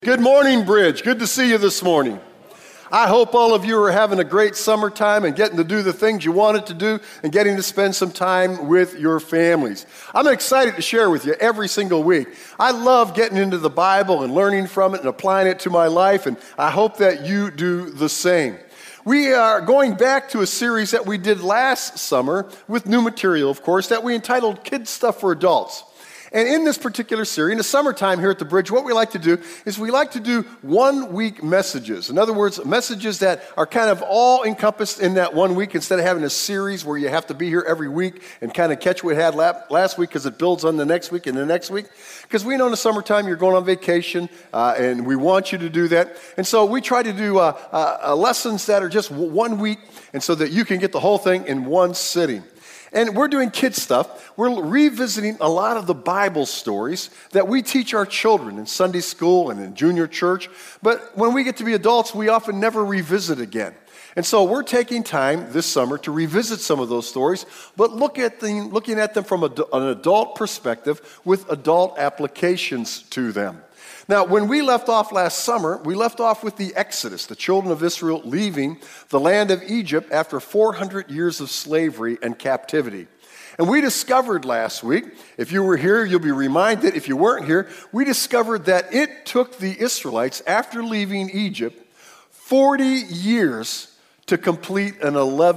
Good morning, Bridge. Good to see you this morning. I hope all of you are having a great summertime and getting to do the things you wanted to do and getting to spend some time with your families. I'm excited to share with you every single week. I love getting into the Bible and learning from it and applying it to my life, and I hope that you do the same. We are going back to a series that we did last summer with new material, of course, that we entitled Kids Stuff for Adults. And in this particular series, in the summertime here at the Bridge, what we like to do is we like to do 1 week messages. In other words, messages that are kind of all encompassed in that 1 week instead of having a series where you have to be here every week and kind of catch what we had last week because it builds on the next week and the next week. Because we know in the summertime you're going on vacation and we want you to do that. And so we try to do lessons that are just 1 week and so that you can get the whole thing in one sitting. And we're doing kids stuff. We're revisiting a lot of the Bible stories that we teach our children in Sunday school and in junior church. But when we get to be adults, we often never revisit again. And so we're taking time this summer to revisit some of those stories, but looking at them from an adult perspective with adult applications to them. Now, when we left off last summer, we left off with the Exodus, the children of Israel leaving the land of Egypt after 400 years of slavery and captivity. And we discovered last week, if you were here, you'll be reminded. If you weren't here, we discovered that it took the Israelites, after leaving Egypt, 40 years to complete an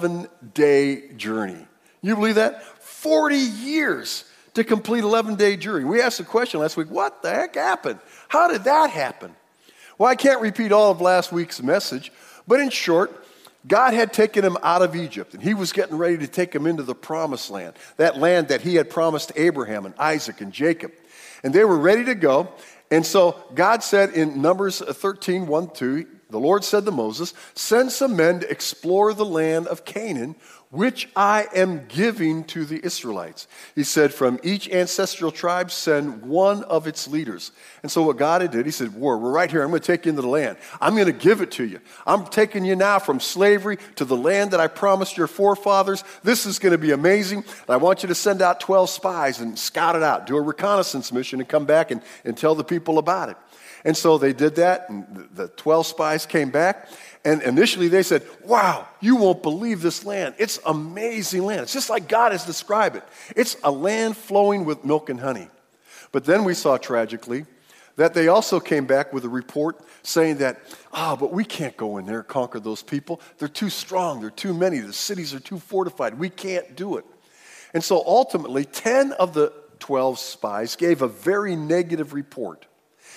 11-day journey. You believe that? 40 years to complete an 11-day journey. We asked the question last week, what the heck happened? How did that happen? Well, I can't repeat all of last week's message, but in short, God had taken him out of Egypt, and he was getting ready to take him into the promised land, that land that he had promised Abraham and Isaac and Jacob. And they were ready to go. And so God said in Numbers 13, 1-2, the Lord said to Moses, "Send some men to explore the land of Canaan, which I am giving to the Israelites." He said, "From each ancestral tribe, send one of its leaders." And so what God did, he said, we're right here. I'm going to take you into the land. I'm going to give it to you. I'm taking you now from slavery to the land that I promised your forefathers. This is going to be amazing. And I want you to send out 12 spies and scout it out, do a reconnaissance mission and come back and tell the people about it. And so they did that, and the 12 spies came back. And initially they said, wow, you won't believe this land. It's amazing land. It's just like God has described it. It's a land flowing with milk and honey. But then we saw tragically that they also came back with a report saying that, but we can't go in there and conquer those people. They're too strong. They're too many. The cities are too fortified. We can't do it. And so ultimately, 10 of the 12 spies gave a very negative report.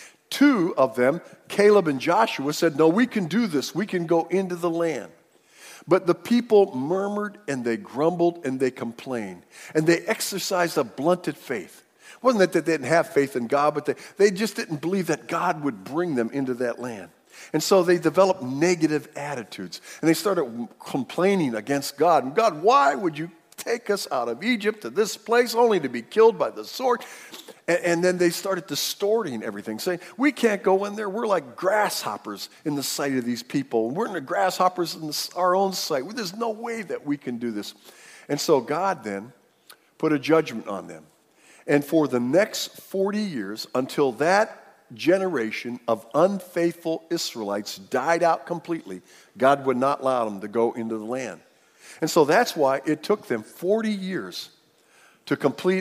2 of them, Caleb and Joshua, said, no, we can do this. We can go into the land. But the people murmured and they grumbled and they complained. And they exercised a blunted faith. It wasn't that they didn't have faith in God, but they just didn't believe that God would bring them into that land. And so they developed negative attitudes. And they started complaining against God. And God, why would you take us out of Egypt to this place only to be killed by the sword? And then they started distorting everything, saying, we can't go in there. We're like grasshoppers in the sight of these people. We're the grasshoppers in our own sight. There's no way that we can do this. And so God then put a judgment on them. And for the next 40 years, until that generation of unfaithful Israelites died out completely, God would not allow them to go into the land. And so that's why it took them 40 years to complete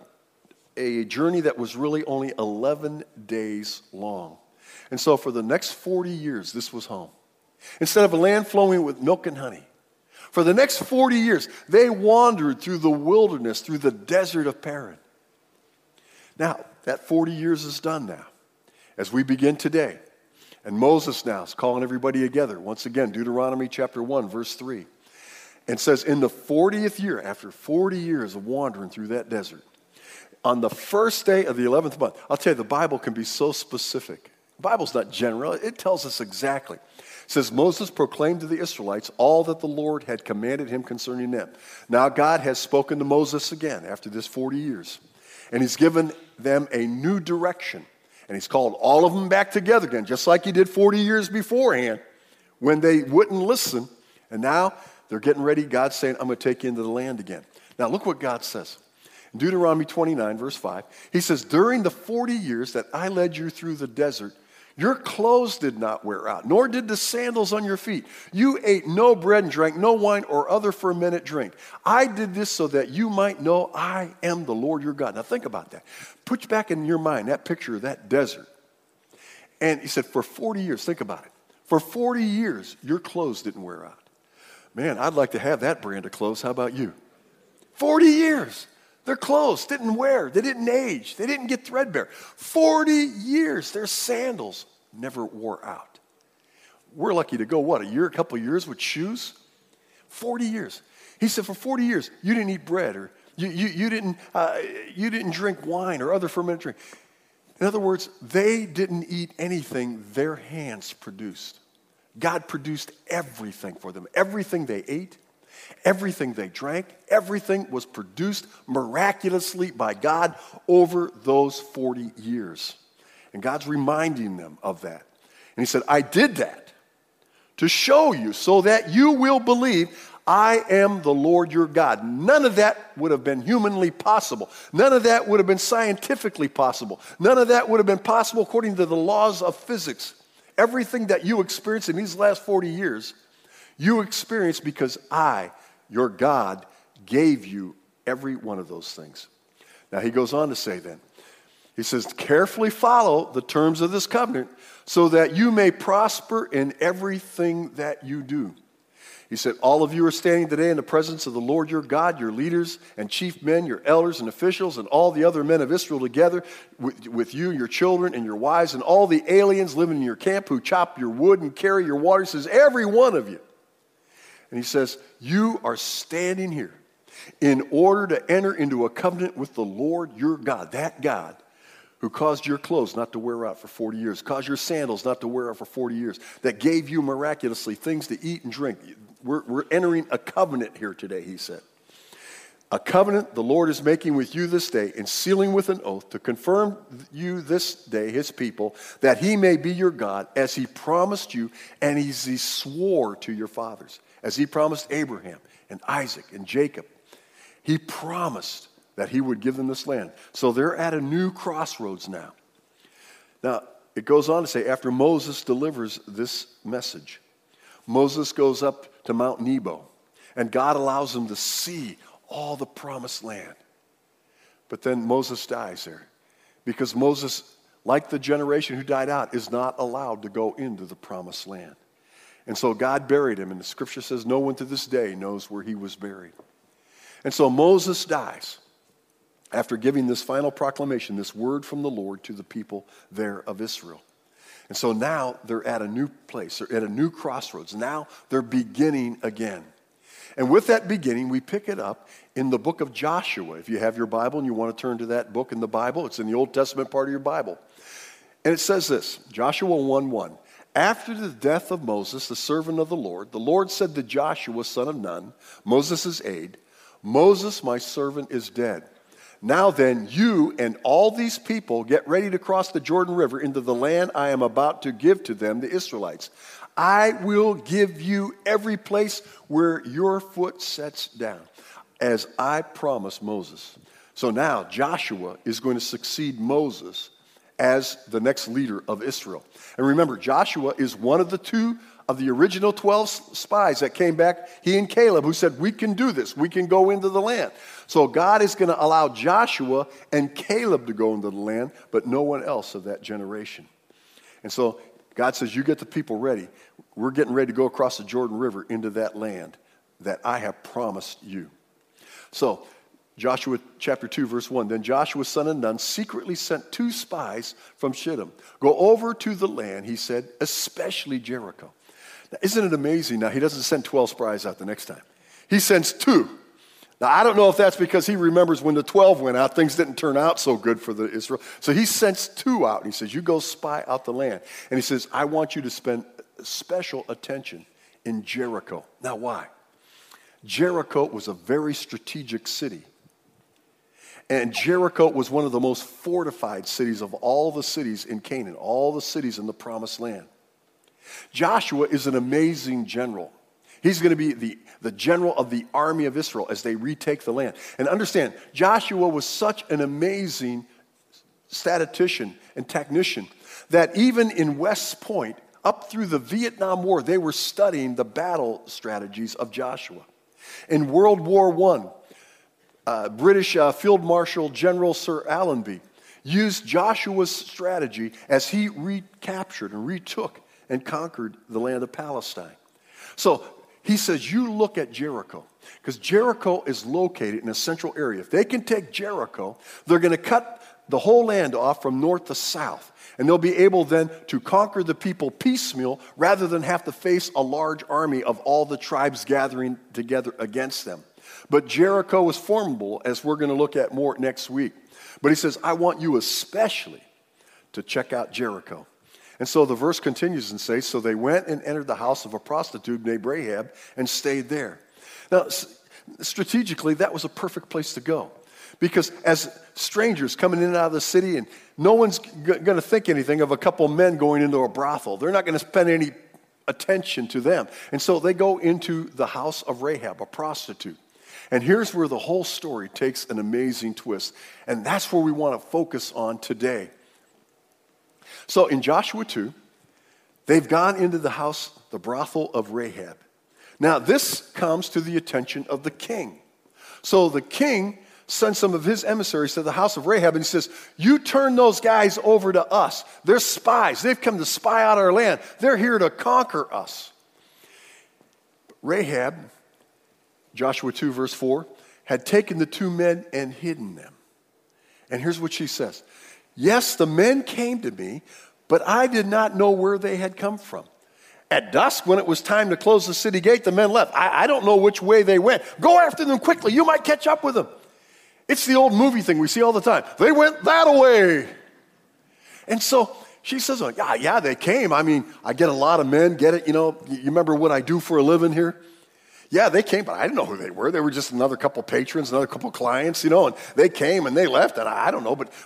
a journey that was really only 11 days long. And so for the next 40 years, this was home. Instead of a land flowing with milk and honey, for the next 40 years, they wandered through the wilderness, through the desert of Paran. Now, that 40 years is done now, as we begin today. And Moses now is calling everybody together. Once again, Deuteronomy chapter 1, verse 3. And says, in the 40th year, after 40 years of wandering through that desert, on the first day of the 11th month, I'll tell you, the Bible can be so specific. The Bible's not general. It tells us exactly. It says, Moses proclaimed to the Israelites all that the Lord had commanded him concerning them. Now God has spoken to Moses again after this 40 years. And he's given them a new direction. And he's called all of them back together again, just like he did 40 years beforehand when they wouldn't listen. And now they're getting ready. God's saying, I'm going to take you into the land again. Now look what God says. In Deuteronomy 29, verse 5, he says, during the 40 years that I led you through the desert, Your clothes did not wear out, nor did the sandals on your feet. You ate no bread and drank no wine or other fermented drink. I did this so that you might know I am the Lord your God. Now think about that. Put back in your mind that picture of that desert. And he said, for 40 years, think about it. For 40 years, your clothes didn't wear out. Man, I'd like to have that brand of clothes. How about you? 40 years. Their clothes didn't wear. They didn't age. They didn't get threadbare. 40 years. Their sandals never wore out. We're lucky to go, a couple of years with shoes? 40 years. He said, for 40 years, you didn't eat bread, or you didn't drink wine or other fermented drink. In other words, they didn't eat anything their hands produced. God produced everything for them. Everything they ate, everything they drank, everything was produced miraculously by God over those 40 years. And God's reminding them of that. And he said, I did that to show you so that you will believe I am the Lord your God. None of that would have been humanly possible. None of that would have been scientifically possible. None of that would have been possible according to the laws of physics. Everything that you experienced in these last 40 years, you experienced because I, your God, gave you every one of those things. Now he goes on to say then, he says, carefully follow the terms of this covenant so that you may prosper in everything that you do. He said, all of you are standing today in the presence of the Lord your God, your leaders and chief men, your elders and officials, and all the other men of Israel together with you, your children, and your wives, and all the aliens living in your camp who chop your wood and carry your water. He says, every one of you. And he says, you are standing here in order to enter into a covenant with the Lord your God, that God who caused your clothes not to wear out for 40 years, caused your sandals not to wear out for 40 years, that gave you miraculously things to eat and drink. We're entering a covenant here today, he said. A covenant the Lord is making with you this day and sealing with an oath to confirm you this day, his people, that he may be your God as he promised you and as he swore to your fathers, as he promised Abraham and Isaac and Jacob. He promised that he would give them this land. So they're at a new crossroads now. Now, it goes on to say, after Moses delivers this message, Moses goes up to Mount Nebo, and God allows him to see all the promised land. But then Moses dies there, because Moses, like the generation who died out, is not allowed to go into the promised land. And so God buried him, and the scripture says no one to this day knows where he was buried. And so Moses dies after giving this final proclamation, this word from the Lord to the people there of Israel. And so now they're at a new place. They're at a new crossroads. Now they're beginning again. And with that beginning, we pick it up in the book of Joshua. If you have your Bible and you want to turn to that book in the Bible, it's in the Old Testament part of your Bible. And it says this, Joshua 1:1. After the death of Moses, the servant of the Lord said to Joshua, son of Nun, Moses' aide, Moses, my servant, is dead. Now then, you and all these people get ready to cross the Jordan River into the land I am about to give to them, the Israelites. I will give you every place where your foot sets down, as I promised Moses. So now Joshua is going to succeed Moses as the next leader of Israel. And remember, Joshua is one of the two of the original 12 spies that came back, he and Caleb, who said, we can do this. We can go into the land. So God is going to allow Joshua and Caleb to go into the land, but no one else of that generation. And so God says, you get the people ready. We're getting ready to go across the Jordan River into that land that I have promised you. So Joshua chapter 2, verse 1. Then Joshua, son of Nun, secretly sent 2 spies from Shittim. Go over to the land, he said, especially Jericho. Now, isn't it amazing? Now, he doesn't send 12 spies out the next time. He sends 2. Now, I don't know if that's because he remembers when the 12 went out, things didn't turn out so good for the Israel. So he sends 2 out, and he says, you go spy out the land. And he says, I want you to spend special attention in Jericho. Now, why? Jericho was a very strategic city. And Jericho was one of the most fortified cities of all the cities in Canaan, all the cities in the Promised Land. Joshua is an amazing general. He's going to be the general of the army of Israel as they retake the land. And understand, Joshua was such an amazing statistician and technician that even in West Point, up through the Vietnam War, they were studying the battle strategies of Joshua. In World War I, British Field Marshal General Sir Allenby used Joshua's strategy as he recaptured and retook and conquered the land of Palestine. So he says, you look at Jericho, because Jericho is located in a central area. If they can take Jericho, they're going to cut the whole land off from north to south. And they'll be able then to conquer the people piecemeal rather than have to face a large army of all the tribes gathering together against them. But Jericho was formidable, as we're going to look at more next week. But he says, I want you especially to check out Jericho. And so the verse continues and says, so they went and entered the house of a prostitute named Rahab and stayed there. Now, strategically, that was a perfect place to go. Because as strangers coming in and out of the city, and no one's going to think anything of a couple men going into a brothel. They're not going to spend any attention to them. And so they go into the house of Rahab, a prostitute. And here's where the whole story takes an amazing twist. And that's where we want to focus on today. So in Joshua 2, they've gone into the house, the brothel of Rahab. Now this comes to the attention of the king. So the king sends some of his emissaries to the house of Rahab and he says, you turn those guys over to us. They're spies. They've come to spy out our land. They're here to conquer us. Rahab, Joshua 2 verse 4, had taken the two men and hidden them. And here's what she says. Yes, the men came to me, but I did not know where they had come from. At dusk, when it was time to close the city gate, the men left. I don't know which way they went. Go after them quickly. You might catch up with them. It's the old movie thing we see all the time. They went that way. And so she says, oh, yeah, they came. I mean, I get a lot of men, get it? You know, you remember what I do for a living here? Yeah, they came, but I didn't know who they were. They were just another couple patrons, another couple clients, you know, and they came and they left, and I don't know, but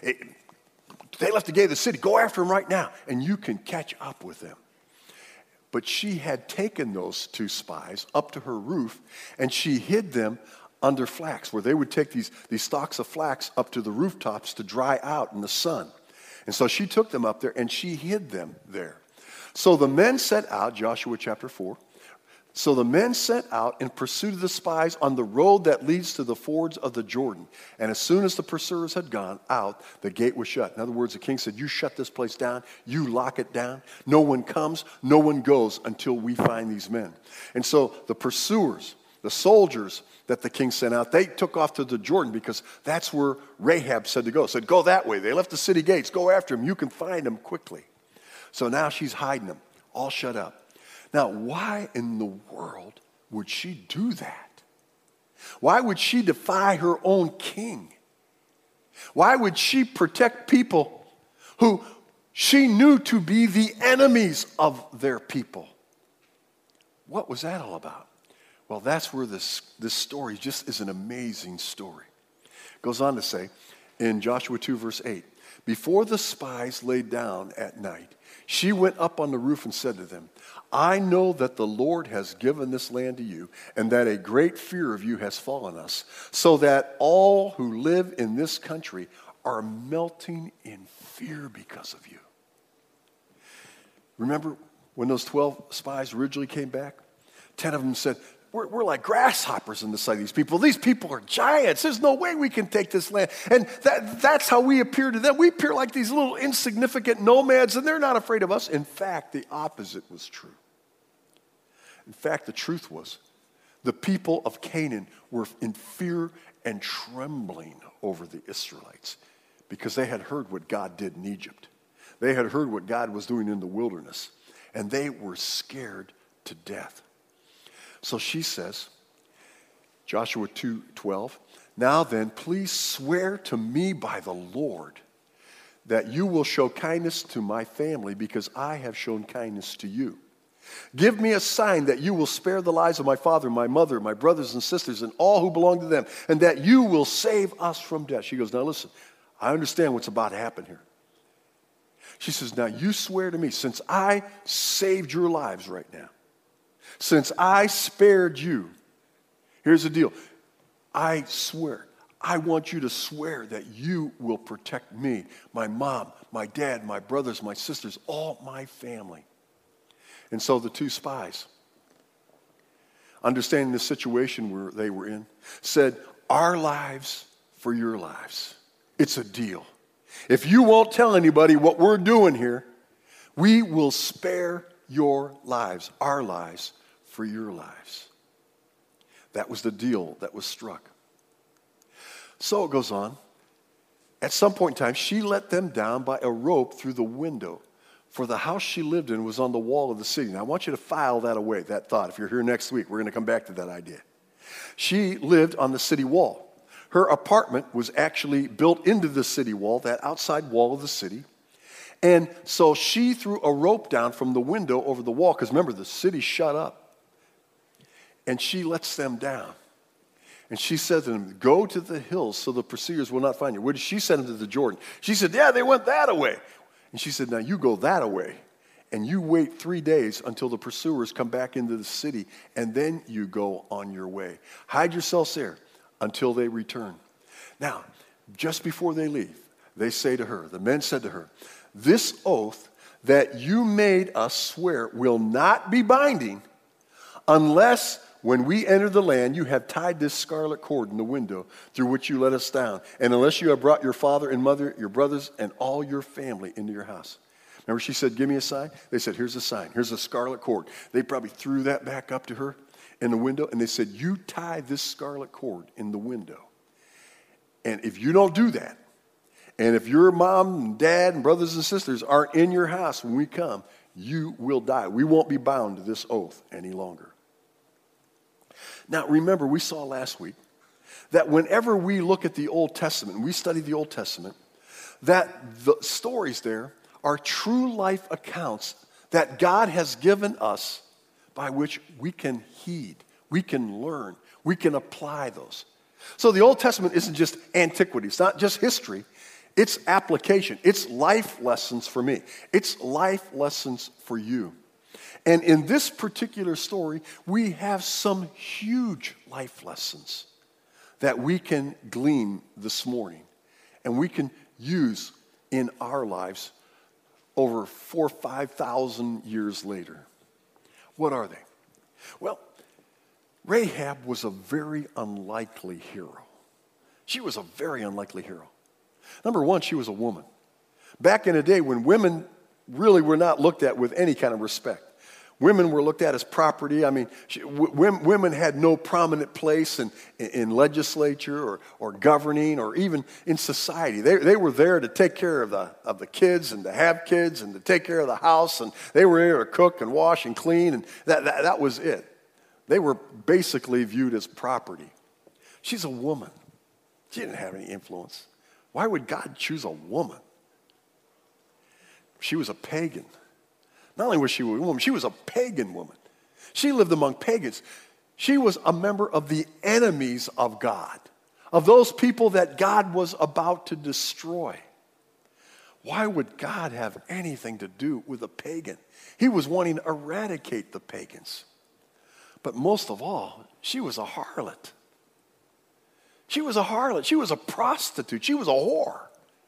they left the gate of the city. Go after them right now, and you can catch up with them. But she had taken those two spies up to her roof, and she hid them under flax, where they would take these stalks of flax up to the rooftops to dry out in the sun. And so she took them up there, and she hid them there. So the men set out, Joshua chapter 4, so the men set out in pursuit of the spies on the road that leads to the fords of the Jordan. And as soon as the pursuers had gone out, the gate was shut. In other words, the king said, you shut this place down, you lock it down. No one comes, no one goes until we find these men. And so the pursuers, the soldiers that the king sent out, they took off to the Jordan because that's where Rahab said to go. Said, go that way. They left the city gates. Go after them. You can find them quickly. So now she's hiding them, all shut up. Now, why in the world would she do that? Why would she defy her own king? Why would she protect people who she knew to be the enemies of their people? What was that all about? Well, that's where this story just is an amazing story. It goes on to say in Joshua 2 verse 8, before the spies lay down at night, she went up on the roof and said to them, I know that the Lord has given this land to you, and that a great fear of you has fallen us, so that all who live in this country are melting in fear because of you. Remember when those 12 spies originally came back? 10 of them said, we're like grasshoppers in the sight of these people. These people are giants. There's no way we can take this land. And that's how we appear to them. We appear like these little insignificant nomads, and they're not afraid of us. In fact, the opposite was true. In fact, the truth was the people of Canaan were in fear and trembling over the Israelites because they had heard what God did in Egypt. They had heard what God was doing in the wilderness, and they were scared to death. So she says, Joshua 2:12, now then, please swear to me by the Lord that you will show kindness to my family because I have shown kindness to you. Give me a sign that you will spare the lives of my father, my mother, my brothers and sisters, and all who belong to them, and that you will save us from death. She goes, now listen, I understand what's about to happen here. She says, now you swear to me, since I saved your lives right now, since I spared you, here's the deal. I swear, I want you to swear that you will protect me, my mom, my dad, my brothers, my sisters, all my family. And so the two spies, understanding the situation where they were in, said, our lives for your lives. It's a deal. If you won't tell anybody what we're doing here, we will spare your lives, our lives for your lives. That was the deal that was struck. So it goes on. At some point in time, she let them down by a rope through the window, for the house she lived in was on the wall of the city. Now, I want you to file that away, that thought. If you're here next week, we're going to come back to that idea. She lived on the city wall. Her apartment was actually built into the city wall, that outside wall of the city. And so she threw a rope down from the window over the wall, because remember, the city's shut up. And she lets them down. And she said to them, go to the hills so the pursuers will not find you. Where did she send them? To the Jordan. She said, yeah, they went that way. And she said, now you go that way. And you wait 3 days until the pursuers come back into the city. And then you go on your way. Hide yourselves there until they return. Now, just before they leave, they say to her, the men said to her, this oath that you made us swear will not be binding unless when we enter the land, you have tied this scarlet cord in the window through which you let us down. And unless you have brought your father and mother, your brothers, and all your family into your house. Remember she said, give me a sign? They said, here's a sign. Here's a scarlet cord. They probably threw that back up to her in the window. And they said, you tie this scarlet cord in the window. And if you don't do that, and if your mom and dad and brothers and sisters aren't in your house when we come, you will die. We won't be bound to this oath any longer. Now, remember, we saw last week that whenever we look at the Old Testament, we study the Old Testament, that the stories there are true life accounts that God has given us by which we can heed, we can learn, we can apply those. So the Old Testament isn't just antiquity, it's not just history, it's application, it's life lessons for me, it's life lessons for you. And in this particular story, we have some huge life lessons that we can glean this morning and we can use in our lives over 4,000 or 5,000 years later. What are they? Well, Rahab was a very unlikely hero. She was a very unlikely hero. Number one, she was a woman. Back in a day when women really were not looked at with any kind of respect. Women were looked at as property. I mean, women had no prominent place in legislature or governing or even in society. They were there to take care of the kids and to have kids and to take care of the house. And they were there to cook and wash and clean. And that was it. They were basically viewed as property. She's a woman. She didn't have any influence. Why would God choose a woman? She was a pagan. Not only was she a woman, she was a pagan woman. She lived among pagans. She was a member of the enemies of God, of those people that God was about to destroy. Why would God have anything to do with a pagan? He was wanting to eradicate the pagans. But most of all, she was a harlot. She was a harlot. She was a prostitute. She was a whore.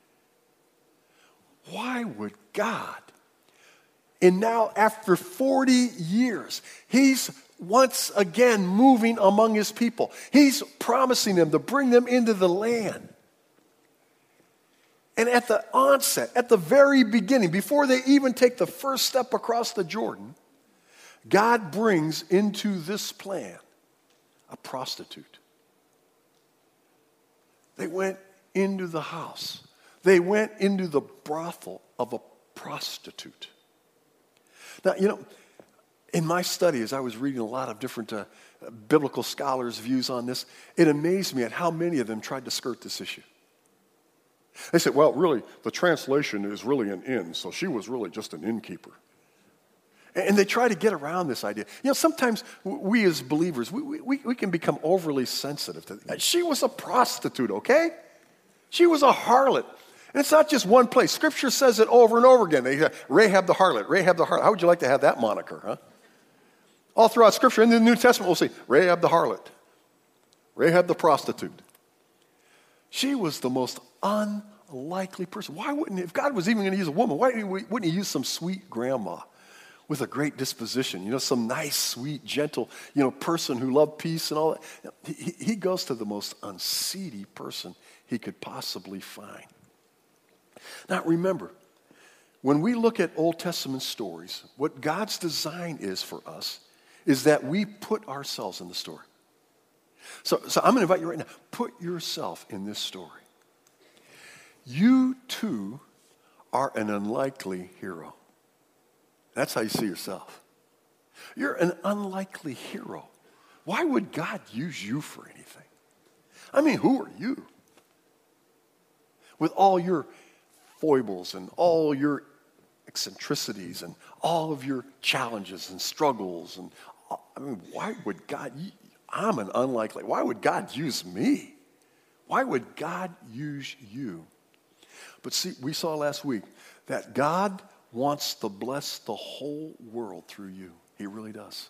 Why would God? And now, after 40 years, he's once again moving among his people. He's promising them to bring them into the land. And at the onset, at the very beginning, before they even take the first step across the Jordan, God brings into this plan a prostitute. They went into the house. They went into the brothel of a prostitute. Now, in my study, as I was reading a lot of different biblical scholars' views on this, it amazed me at how many of them tried to skirt this issue. They said, well, really, the translation is really an inn, so she was really just an innkeeper. And they try to get around this idea. Sometimes we as believers, we can become overly sensitive to that. She was a prostitute, okay? She was a harlot. And it's not just one place. Scripture says it over and over again. Rahab the harlot, Rahab the harlot. How would you like to have that moniker, huh? All throughout Scripture, in the New Testament, we'll see Rahab the harlot, Rahab the prostitute. She was the most unlikely person. Why wouldn't he, if God was even going to use a woman, why wouldn't he use some sweet grandma with a great disposition, some nice, sweet, gentle, person who loved peace and all that? He goes to the most unseedy person he could possibly find. Now remember, when we look at Old Testament stories, what God's design is for us is that we put ourselves in the story. So I'm going to invite you right now, put yourself in this story. You too are an unlikely hero. That's how you see yourself. You're an unlikely hero. Why would God use you for anything? I mean, who are you? With all your foibles and all your eccentricities and all of your challenges and struggles. And why would God, I'm an unlikely, why would God use me? Why would God use you? But see, we saw last week that God wants to bless the whole world through you. He really does.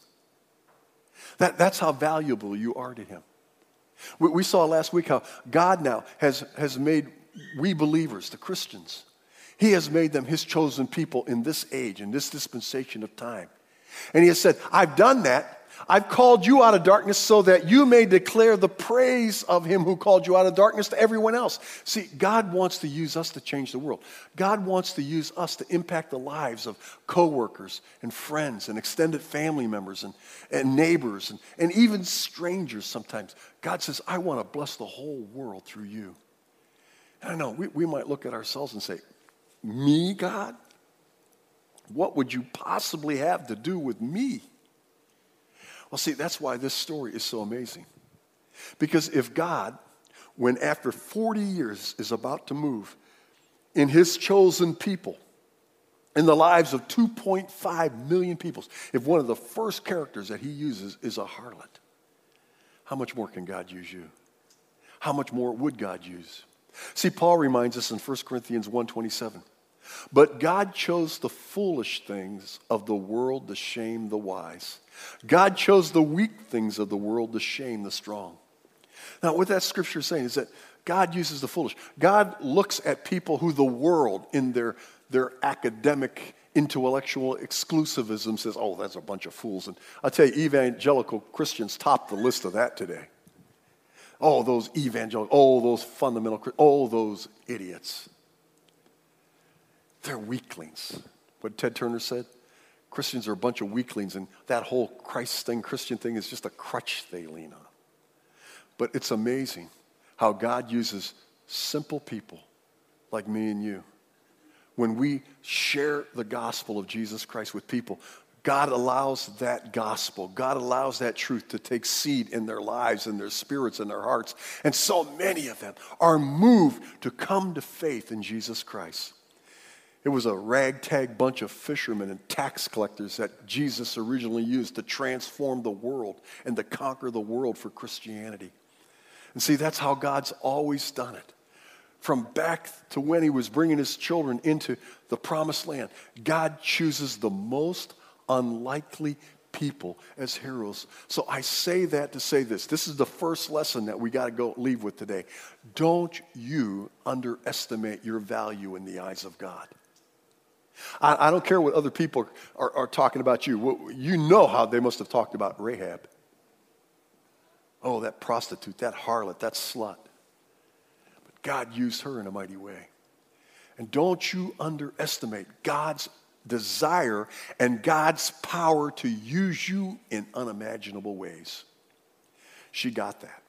That's how valuable you are to him. We saw last week how God now has made we believers, the Christians, he has made them his chosen people in this age, in this dispensation of time. And he has said, I've done that. I've called you out of darkness so that you may declare the praise of him who called you out of darkness to everyone else. See, God wants to use us to change the world. God wants to use us to impact the lives of coworkers and friends and extended family members and neighbors and even strangers sometimes. God says, I want to bless the whole world through you. And I know we might look at ourselves and say, me, God? What would you possibly have to do with me? Well, see, that's why this story is so amazing. Because if God, when after 40 years is about to move in his chosen people, in the lives of 2.5 million people, if one of the first characters that he uses is a harlot, how much more can God use you? How much more would God use? See, Paul reminds us in 1 Corinthians 1:27, but God chose the foolish things of the world to shame the wise. God chose the weak things of the world to shame the strong. Now, what that scripture is saying is that God uses the foolish. God looks at people who the world, in their academic, intellectual exclusivism, says, oh, that's a bunch of fools. And I'll tell you, evangelical Christians top the list of that today. Oh, those evangelical, oh, those fundamental, oh, those idiots. They're weaklings. What Ted Turner said? Christians are a bunch of weaklings, and that whole Christ thing, Christian thing, is just a crutch they lean on. But it's amazing how God uses simple people like me and you. When we share the gospel of Jesus Christ with people, God allows that gospel, God allows that truth to take seed in their lives, in their spirits, in their hearts. And so many of them are moved to come to faith in Jesus Christ. It was a ragtag bunch of fishermen and tax collectors that Jesus originally used to transform the world and to conquer the world for Christianity. And see, that's how God's always done it. From back to when he was bringing his children into the promised land, God chooses the most unlikely people as heroes. So I say that to say this. This is the first lesson that we got to leave with today. Don't you underestimate your value in the eyes of God. I don't care what other people are talking about you. You know how they must have talked about Rahab. Oh, that prostitute, that harlot, that slut. But God used her in a mighty way. And don't you underestimate God's desire and God's power to use you in unimaginable ways. She got that.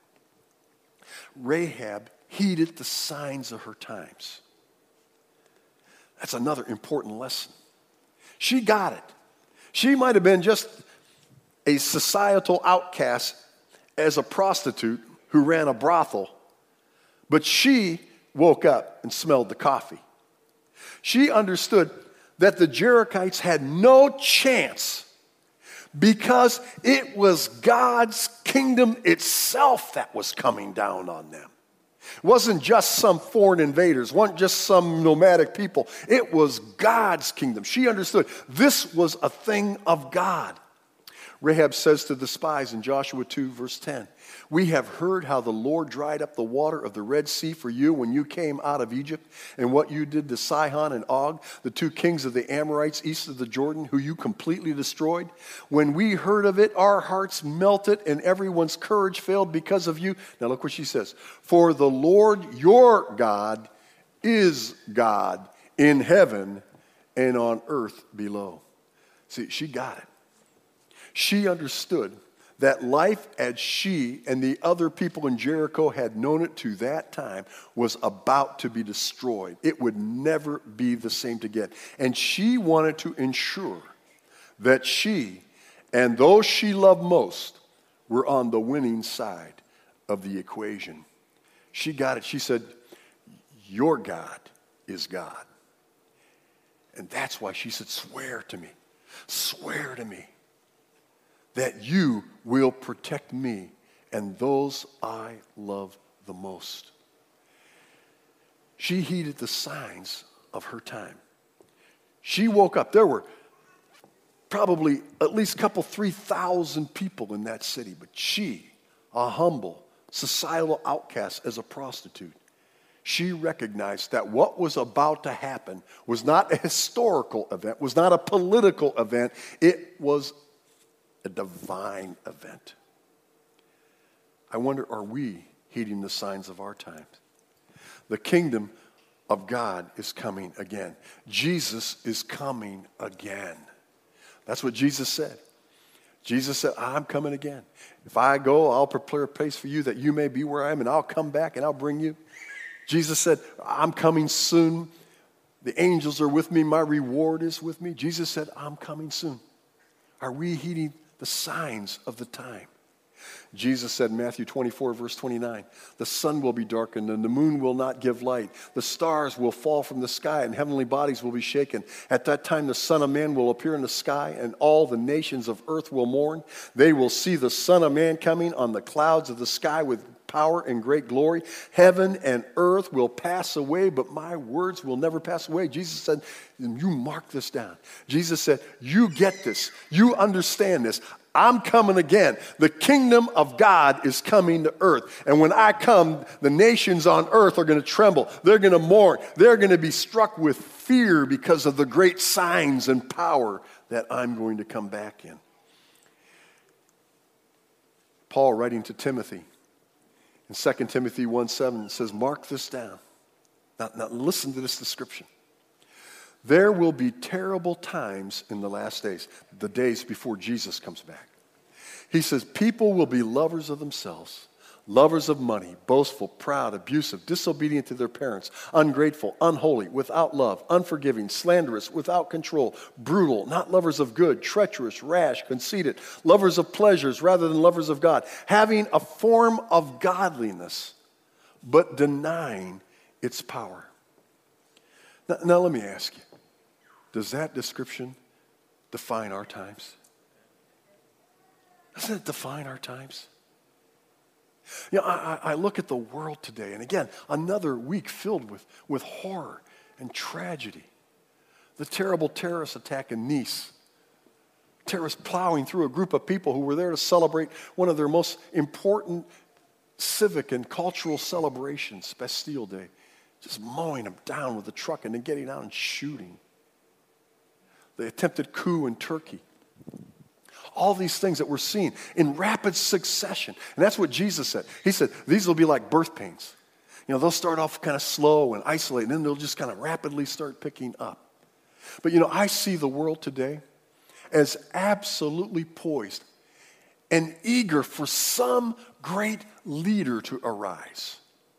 Rahab heeded the signs of her times. That's another important lesson. She got it. She might have been just a societal outcast as a prostitute who ran a brothel, but she woke up and smelled the coffee. She understood that the Jerichites had no chance because it was God's kingdom itself that was coming down on them. It wasn't just some foreign invaders, wasn't just some nomadic people. It was God's kingdom. She understood this was a thing of God. Rahab says to the spies in Joshua 2, verse 10, "We have heard how the Lord dried up the water of the Red Sea for you when you came out of Egypt, and what you did to Sihon and Og, the two kings of the Amorites east of the Jordan, who you completely destroyed. When we heard of it, our hearts melted, and everyone's courage failed because of you." Now look what she says. "For the Lord your God is God in heaven and on earth below." See, she got it. She understood that life as she and the other people in Jericho had known it to that time was about to be destroyed. It would never be the same again. And she wanted to ensure that she and those she loved most were on the winning side of the equation. She got it. She said, "Your God is God." And that's why she said, swear to me that you will protect me and those I love the most. She heeded the signs of her time. She woke up. There were probably at least 3,000 people in that city, but she, a humble, societal outcast as a prostitute, she recognized that what was about to happen was not a historical event, was not a political event. It was a divine event. I wonder, are we heeding the signs of our times? The kingdom of God is coming again. Jesus is coming again. That's what Jesus said. Jesus said, "I'm coming again. If I go, I'll prepare a place for you that you may be where I am, and I'll come back and I'll bring you." Jesus said, "I'm coming soon. The angels are with me. My reward is with me." Jesus said, "I'm coming soon." Are we heeding the signs of the time? Jesus said in Matthew 24, verse 29, "The sun will be darkened and the moon will not give light. The stars will fall from the sky and heavenly bodies will be shaken. At that time the Son of Man will appear in the sky and all the nations of earth will mourn. They will see the Son of Man coming on the clouds of the sky with power and great glory. Heaven and earth will pass away, but my words will never pass away." Jesus said, you mark this down. Jesus said, you get this. You understand this. I'm coming again. The kingdom of God is coming to earth. And when I come, the nations on earth are going to tremble. They're going to mourn. They're going to be struck with fear because of the great signs and power that I'm going to come back in. Paul, writing to Timothy, in 2 Timothy 1:7 says, mark this down. Now listen to this description. There will be terrible times in the last days, the days before Jesus comes back. He says, people will be lovers of themselves, lovers of money, boastful, proud, abusive, disobedient to their parents, ungrateful, unholy, without love, unforgiving, slanderous, without control, brutal, not lovers of good, treacherous, rash, conceited, lovers of pleasures rather than lovers of God, having a form of godliness, but denying its power. Now let me ask you, does that description define our times? Doesn't it define our times? You know, I look at the world today, and again, another week filled with horror and tragedy. The terrible terrorist attack in Nice. Terrorists plowing through a group of people who were there to celebrate one of their most important civic and cultural celebrations, Bastille Day. Just mowing them down with a truck and then getting out and shooting. The attempted coup in Turkey. All these things that we're seeing in rapid succession. And that's what Jesus said. He said, these will be like birth pains. You know, they'll start off kind of slow and isolated, and then they'll just kind of rapidly start picking up. But, you know, I see the world today as absolutely poised and eager for some great leader to arise.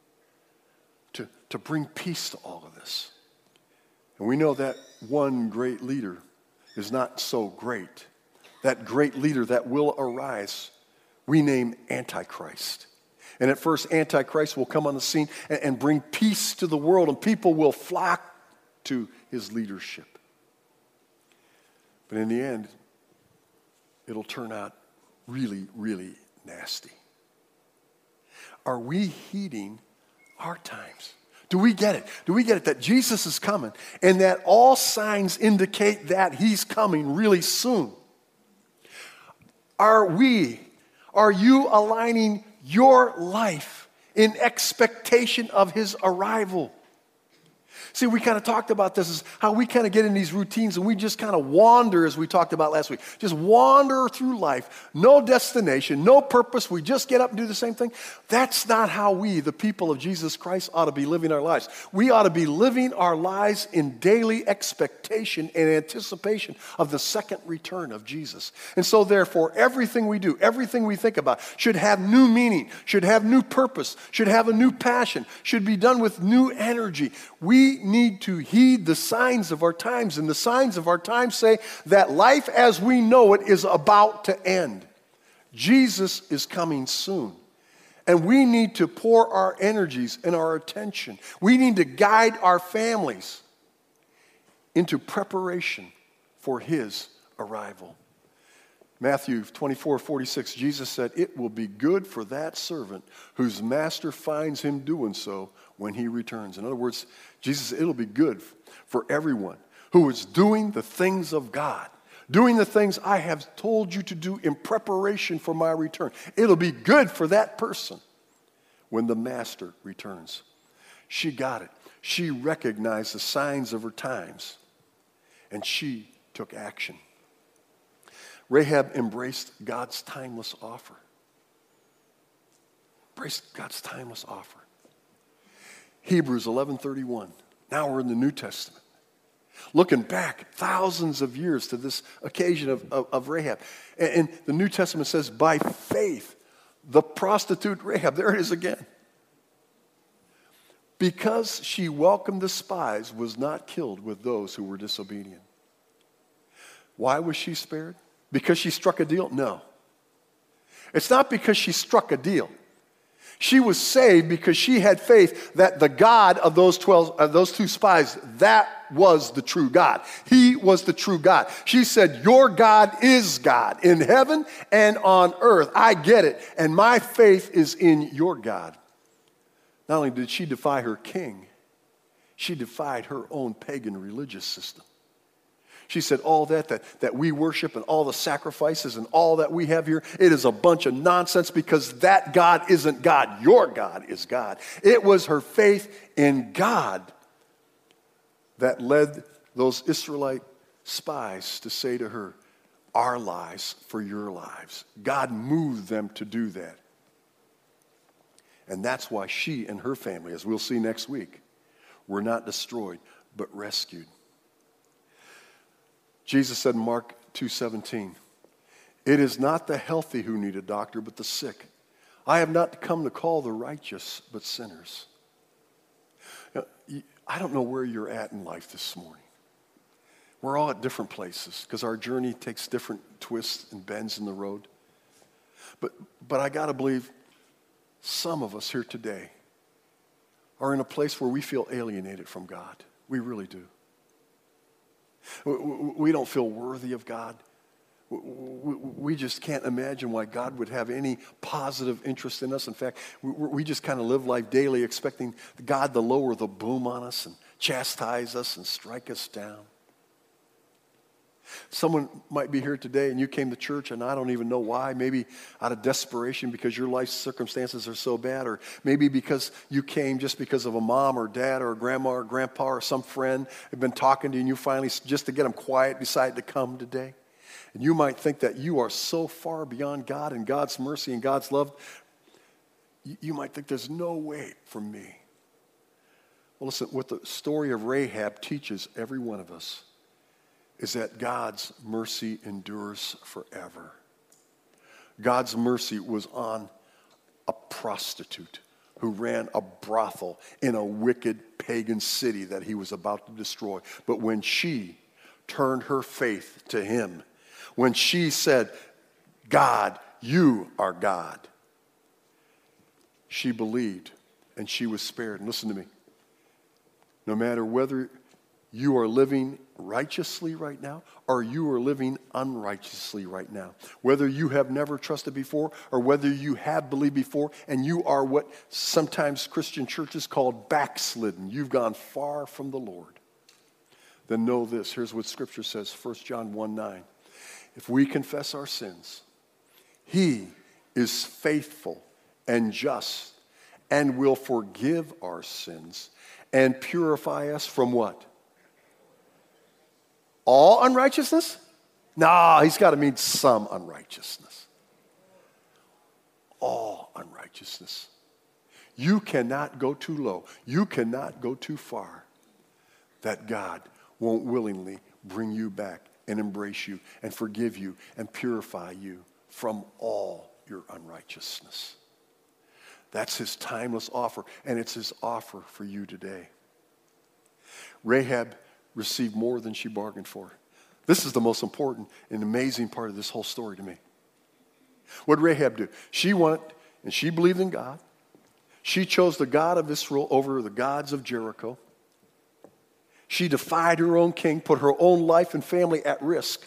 To bring peace to all of this. And we know that one great leader is not so great. That great leader that will arise, we name Antichrist. And at first, Antichrist will come on the scene and bring peace to the world, and people will flock to his leadership. But in the end, it'll turn out really, really nasty. Are we heeding our times? Do we get it? Do we get it that Jesus is coming and that all signs indicate that he's coming really soon? Are you aligning your life in expectation of his arrival? See, we kind of talked about this, is how we kind of get in these routines and we just kind of wander, as we talked about last week. Just wander through life, no destination, no purpose. We just get up and do the same thing. That's not how we, the people of Jesus Christ, ought to be living our lives. We ought to be living our lives in daily expectation and anticipation of the second return of Jesus. And so therefore, everything we do, everything we think about should have new meaning, should have new purpose, should have a new passion, should be done with new energy. We need to heed the signs of our times, and the signs of our times say that life as we know it is about to end. Jesus is coming soon, and we need to pour our energies and our attention. We need to guide our families into preparation for his arrival. Matthew 24:46, Jesus said, "It will be good for that servant whose master finds him doing so when he returns." In other words, Jesus said, it'll be good for everyone who is doing the things of God, doing the things I have told you to do in preparation for my return. It'll be good for that person when the master returns. She got it. She recognized the signs of her times, and she took action. Rahab embraced God's timeless offer. Embraced God's timeless offer. Hebrews 11:31. Now we're in the New Testament. Looking back thousands of years to this occasion of Rahab. And the New Testament says, by faith, the prostitute Rahab, there it is again, because she welcomed the spies, was not killed with those who were disobedient. Why was she spared? Because she struck a deal? No. It's not because she struck a deal. She was saved because she had faith that the God of those two spies, that was the true God. He was the true God. She said, your God is God in heaven and on earth. I get it. And my faith is in your God. Not only did she defy her king, she defied her own pagan religious system. She said, all that we worship and all the sacrifices and all that we have here, it is a bunch of nonsense because that God isn't God. Your God is God. It was her faith in God that led those Israelite spies to say to her, our lives for your lives. God moved them to do that. And that's why she and her family, as we'll see next week, were not destroyed, but rescued. Jesus said in Mark 2:17, it is not the healthy who need a doctor, but the sick. I have not come to call the righteous, but sinners. Now, I don't know where you're at in life this morning. We're all at different places because our journey takes different twists and bends in the road. But I got to believe some of us here today are in a place where we feel alienated from God. We really do. We don't feel worthy of God. We just can't imagine why God would have any positive interest in us. In fact, we just kind of live life daily expecting God to lower the boom on us and chastise us and strike us down. Someone might be here today and you came to church and I don't even know why. Maybe out of desperation because your life circumstances are so bad, or maybe because you came just because of a mom or dad or a grandma or grandpa or some friend had been talking to you and you finally, just to get them quiet, decided to come today. And you might think that you are so far beyond God and God's mercy and God's love. You might think there's no way for me. Well, listen, what the story of Rahab teaches every one of us is that God's mercy endures forever. God's mercy was on a prostitute who ran a brothel in a wicked pagan city that he was about to destroy. But when she turned her faith to him, when she said, God, you are God, she believed and she was spared. And listen to me. No matter whether you are living righteously right now, or you are living unrighteously right now. Whether you have never trusted before, or whether you have believed before, and you are what sometimes Christian churches call backslidden. You've gone far from the Lord. Then know this. Here's what Scripture says, 1 John 1:9. If we confess our sins, He is faithful and just and will forgive our sins and purify us from what? All unrighteousness? No, he's got to mean some unrighteousness. All unrighteousness. You cannot go too low. You cannot go too far that God won't willingly bring you back and embrace you and forgive you and purify you from all your unrighteousness. That's his timeless offer, and it's his offer for you today. Rahab received more than she bargained for. This is the most important and amazing part of this whole story to me. What did Rahab do? She went and she believed in God. She chose the God of Israel over the gods of Jericho. She defied her own king, put her own life and family at risk.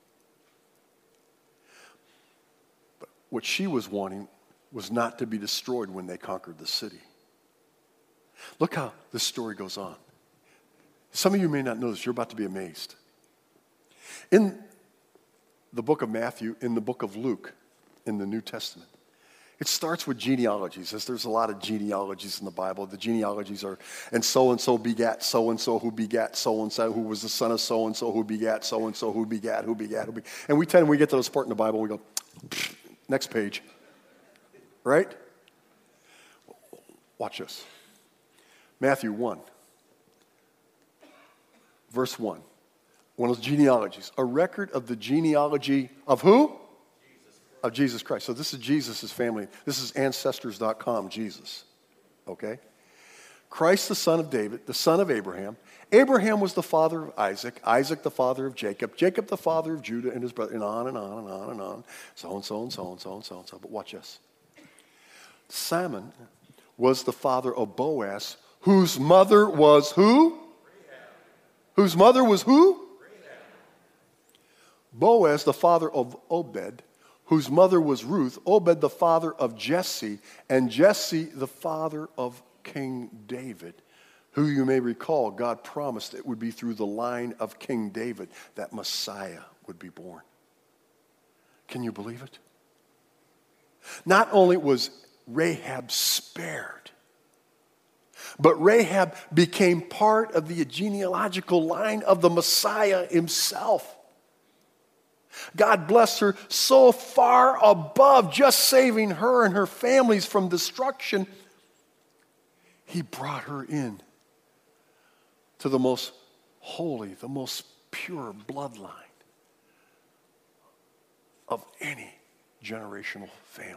But what she was wanting was not to be destroyed when they conquered the city. Look how this story goes on. Some of you may not know this. You're about to be amazed. In the book of Matthew, in the book of Luke, in the New Testament, it starts with genealogies, as there's a lot of genealogies in the Bible. The genealogies are, and so begat so-and-so who begat so-and-so who was the son of so-and-so who begat so-and-so who begat, who begat, who begat. And we get to this part in the Bible, we go, next page. Right? Watch this. Matthew 1, verse 1. One of those genealogies. A record of the genealogy of who? Of Jesus Christ. So this is Jesus' family. This is Ancestors.com, Jesus. Okay? Christ, the son of David, the son of Abraham. Abraham was the father of Isaac. Isaac, the father of Jacob. Jacob, the father of Judah and his brother. And on and on and on and on. So and so and so and so and so and so. But watch this. Salmon was the father of Boaz, whose mother was who? Rahab. Whose mother was who? Rahab. Boaz, the father of Obed, whose mother was Ruth, Obed the father of Jesse, and Jesse the father of King David, who you may recall God promised it would be through the line of King David that Messiah would be born. Can you believe it? Not only was Rahab spared, but Rahab became part of the genealogical line of the Messiah himself. God blessed her so far above just saving her and her families from destruction. He brought her in to the most holy, the most pure bloodline of any generational family.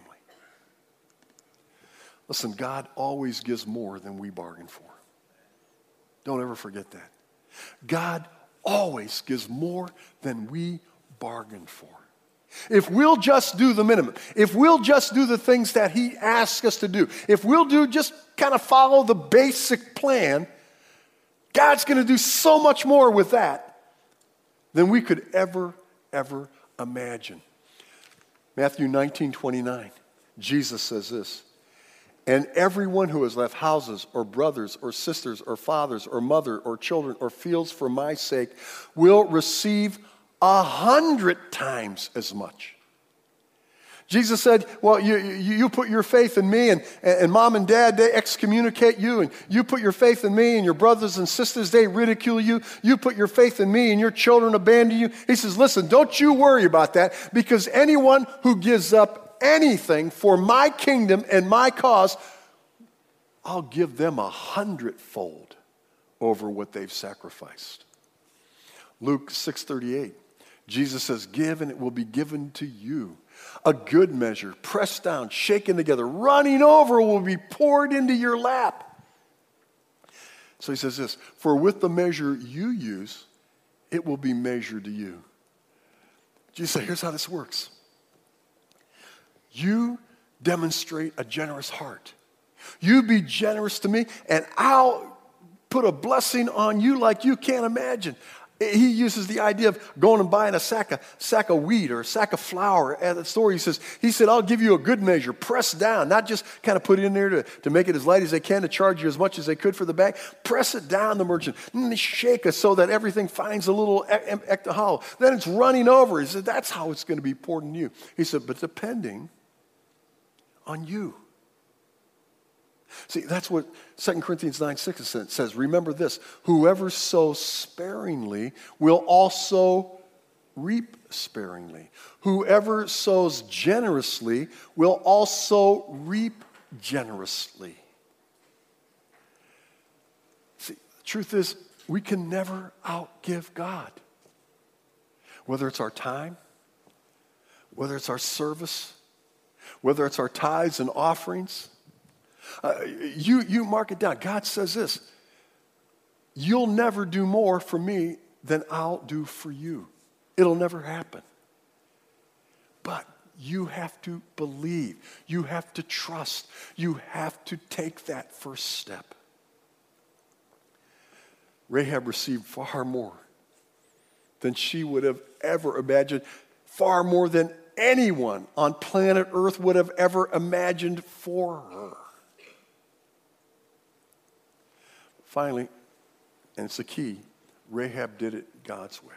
Listen, God always gives more than we bargain for. Don't ever forget that. God always gives more than we bargained for. If we'll just do the minimum, if we'll just do the things that he asks us to do, if we'll just kind of follow the basic plan, God's going to do so much more with that than we could ever imagine. Matthew 19:29, Jesus says this, and everyone who has left houses or brothers or sisters or fathers or mother or children or fields for my sake will receive 100 times as much. Jesus said, well, you put your faith in me, and mom and dad, they excommunicate you, and you put your faith in me, and your brothers and sisters, they ridicule you. You put your faith in me, and your children abandon you. He says, listen, don't you worry about that, because anyone who gives up anything for my kingdom and my cause, I'll give them 100-fold over what they've sacrificed. Luke 6:38, Jesus says, give and it will be given to you. A good measure, pressed down, shaken together, running over will be poured into your lap. So he says this, for with the measure you use, it will be measured to you. Jesus said, here's how this works. You demonstrate a generous heart. You be generous to me, and I'll put a blessing on you like you can't imagine. He uses the idea of going and buying a sack of wheat or a sack of flour at the store. He said, I'll give you a good measure, pressed down, not just kind of put it in there to make it as light as they can to charge you as much as they could for the bag. Press it down, the merchant. And they shake us so that everything finds a little hollow. Then it's running over. He said, that's how it's going to be poured in you. He said, but depending on you. See, that's what 2 Corinthians 9:6 says. Remember this, whoever sows sparingly will also reap sparingly. Whoever sows generously will also reap generously. See, the truth is, we can never outgive God. Whether it's our time, whether it's our service, whether it's our tithes and offerings. You mark it down. God says this, you'll never do more for me than I'll do for you. It'll never happen. But you have to believe. You have to trust. You have to take that first step. Rahab received far more than she would have ever imagined, far more than anyone on planet Earth would have ever imagined for her. Finally, and it's the key, Rahab did it God's way.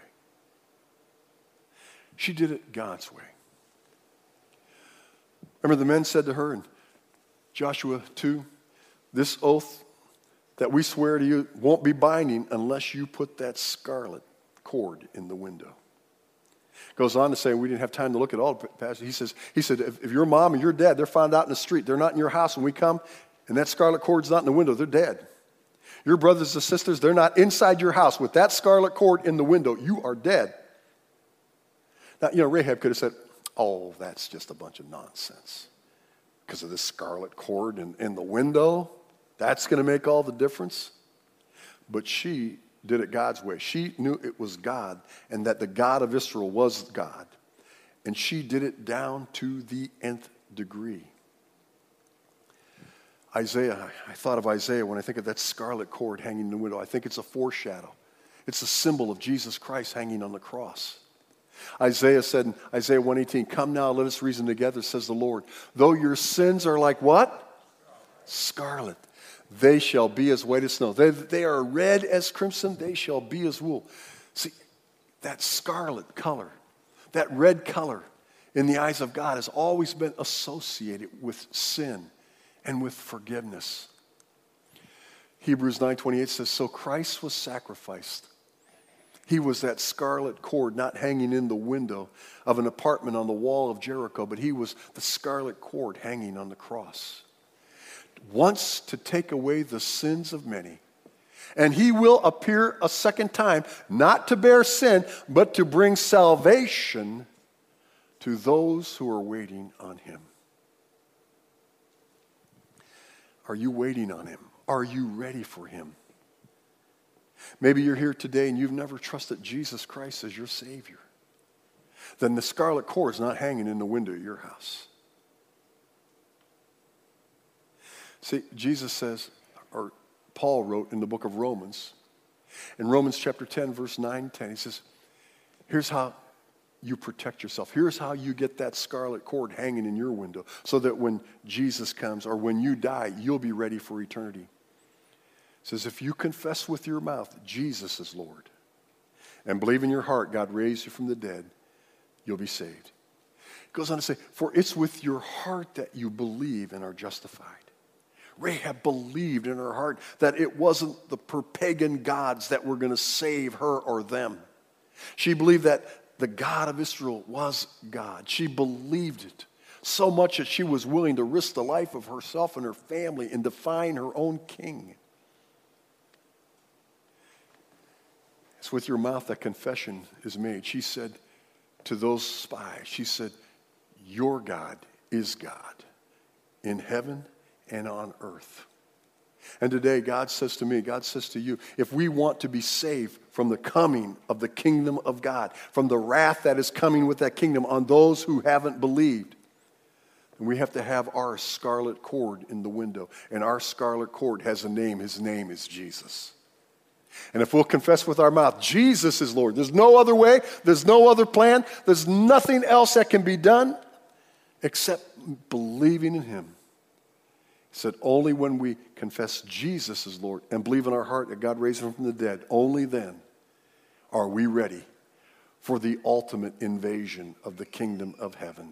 She did it God's way. Remember the men said to her in Joshua 2, this oath that we swear to you won't be binding unless you put that scarlet cord in the window. Goes on to say, we didn't have time to look at all the passages. He said, if your mom and your dad, they're found out in the street, they're not in your house when we come, and that scarlet cord's not in the window, they're dead. Your brothers and sisters, they're not inside your house with that scarlet cord in the window. You are dead. Now, Rahab could have said, oh, that's just a bunch of nonsense. Because of this scarlet cord in the window, that's going to make all the difference. But she did it God's way. She knew it was God and that the God of Israel was God. And she did it down to the nth degree. Isaiah, I thought of Isaiah when I think of that scarlet cord hanging in the window. I think it's a foreshadow. It's a symbol of Jesus Christ hanging on the cross. Isaiah said in Isaiah 1:18, come now, let us reason together, says the Lord. Though your sins are like what? Scarlet. They shall be as white as snow. They are red as crimson. They shall be as wool. See, that scarlet color, that red color in the eyes of God has always been associated with sin and with forgiveness. Hebrews 9:28 says, so Christ was sacrificed. He was that scarlet cord not hanging in the window of an apartment on the wall of Jericho, but he was the scarlet cord hanging on the cross. Once to take away the sins of many. And he will appear a second time, not to bear sin, but to bring salvation to those who are waiting on him. Are you waiting on him? Are you ready for him? Maybe you're here today and you've never trusted Jesus Christ as your Savior. Then the scarlet cord is not hanging in the window of your house. See, Jesus says, or Paul wrote in the book of Romans, in Romans chapter 10, verse 9 and 10, he says, here's how you protect yourself. Here's how you get that scarlet cord hanging in your window so that when Jesus comes or when you die, you'll be ready for eternity. It says, if you confess with your mouth Jesus is Lord and believe in your heart God raised you from the dead, you'll be saved. It goes on to say, for it's with your heart that you believe and are justified. Rahab believed in her heart that it wasn't the pagan gods that were going to save her or them. She believed that the God of Israel was God. She believed it so much that she was willing to risk the life of herself and her family and define her own king. It's with your mouth that confession is made. She said to those spies, she said, your God is God in heaven and on earth. And today God says to me, God says to you, if we want to be saved from the coming of the kingdom of God, from the wrath that is coming with that kingdom on those who haven't believed, then we have to have our scarlet cord in the window. And our scarlet cord has a name. His name is Jesus. And if we'll confess with our mouth, Jesus is Lord, there's no other way, there's no other plan, there's nothing else that can be done except believing in him. He said, only when we confess Jesus is Lord and believe in our heart that God raised him from the dead, only then are we ready for the ultimate invasion of the kingdom of heaven.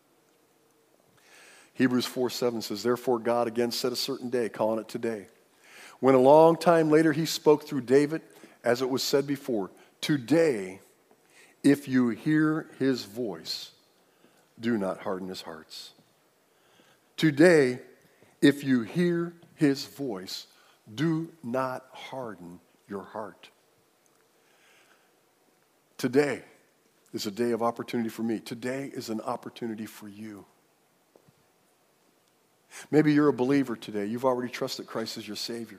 Hebrews 4:7 says, therefore God again set a certain day, calling it today, when a long time later he spoke through David, as it was said before, today, if you hear his voice, do not harden his hearts. Today, if you hear his voice, do not harden your heart. Today is a day of opportunity for me. Today is an opportunity for you. Maybe you're a believer today. You've already trusted Christ as your Savior.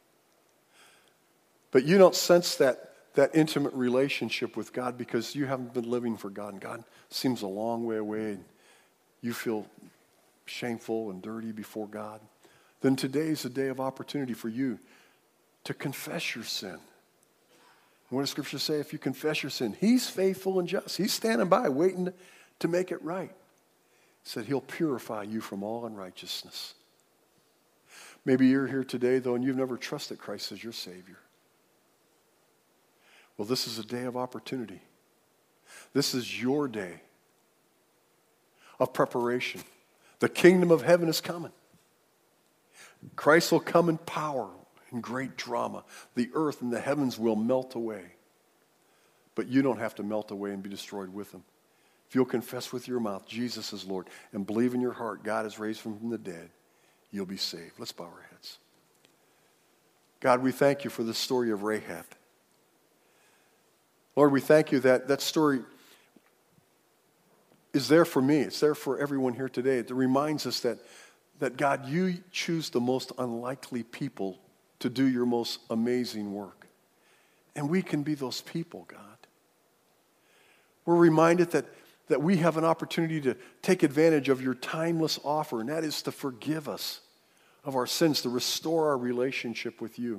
But you don't sense that intimate relationship with God because you haven't been living for God. And God seems a long way away. And you feel shameful and dirty before God. Then today is a day of opportunity for you to confess your sin. And what does Scripture say? If you confess your sin, he's faithful and just. He's standing by waiting to make it right. He said he'll purify you from all unrighteousness. Maybe you're here today, though, and you've never trusted Christ as your Savior. Well, this is a day of opportunity. This is your day of preparation. The kingdom of heaven is coming. Christ will come in power and great drama. The earth and the heavens will melt away. But you don't have to melt away and be destroyed with him. If you'll confess with your mouth, Jesus is Lord, and believe in your heart God has raised him from the dead, you'll be saved. Let's bow our heads. God, we thank you for the story of Rahab. Lord, we thank you that that story is there for me. It's there for everyone here today. It reminds us that God, you choose the most unlikely people to do your most amazing work. And we can be those people, God. We're reminded that we have an opportunity to take advantage of your timeless offer, and that is to forgive us of our sins, to restore our relationship with you.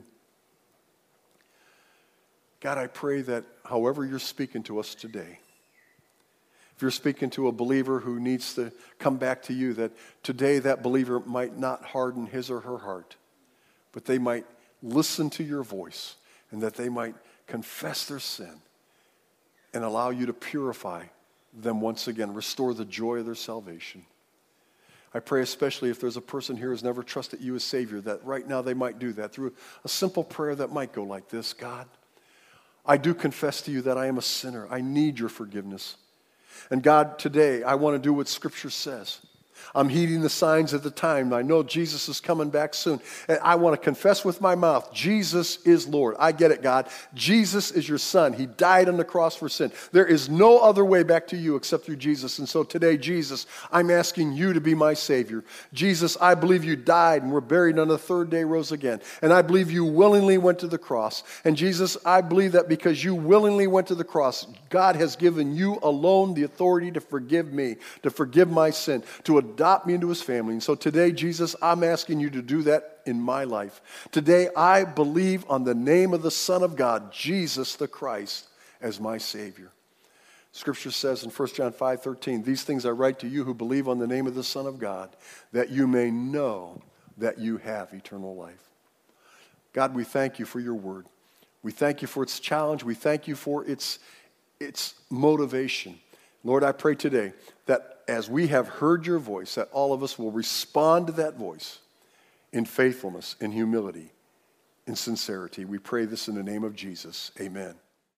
God, I pray that however you're speaking to us today, if you're speaking to a believer who needs to come back to you, that today that believer might not harden his or her heart, but they might listen to your voice, and that they might confess their sin and allow you to purify them once again, restore the joy of their salvation. I pray especially if there's a person here who's never trusted you as Savior, that right now they might do that through a simple prayer that might go like this: God, I do confess to you that I am a sinner. I need your forgiveness. And God, today I want to do what Scripture says. I'm heeding the signs of the time. I know Jesus is coming back soon. And I want to confess with my mouth, Jesus is Lord. I get it, God. Jesus is your Son. He died on the cross for sin. There is no other way back to you except through Jesus. And so today, Jesus, I'm asking you to be my Savior. Jesus, I believe you died and were buried, and on the third day rose again. And I believe you willingly went to the cross. And Jesus, I believe that because you willingly went to the cross, God has given you alone the authority to forgive me, to forgive my sin, to adopt me into his family. And so today, Jesus, I'm asking you to do that in my life. Today, I believe on the name of the Son of God, Jesus the Christ, as my Savior. Scripture says in 1 John 5:13, these things I write to you who believe on the name of the Son of God, that you may know that you have eternal life. God, we thank you for your word. We thank you for its challenge. We thank you for its motivation. Lord, I pray today that as we have heard your voice, that all of us will respond to that voice in faithfulness, in humility, in sincerity. We pray this in the name of Jesus. Amen.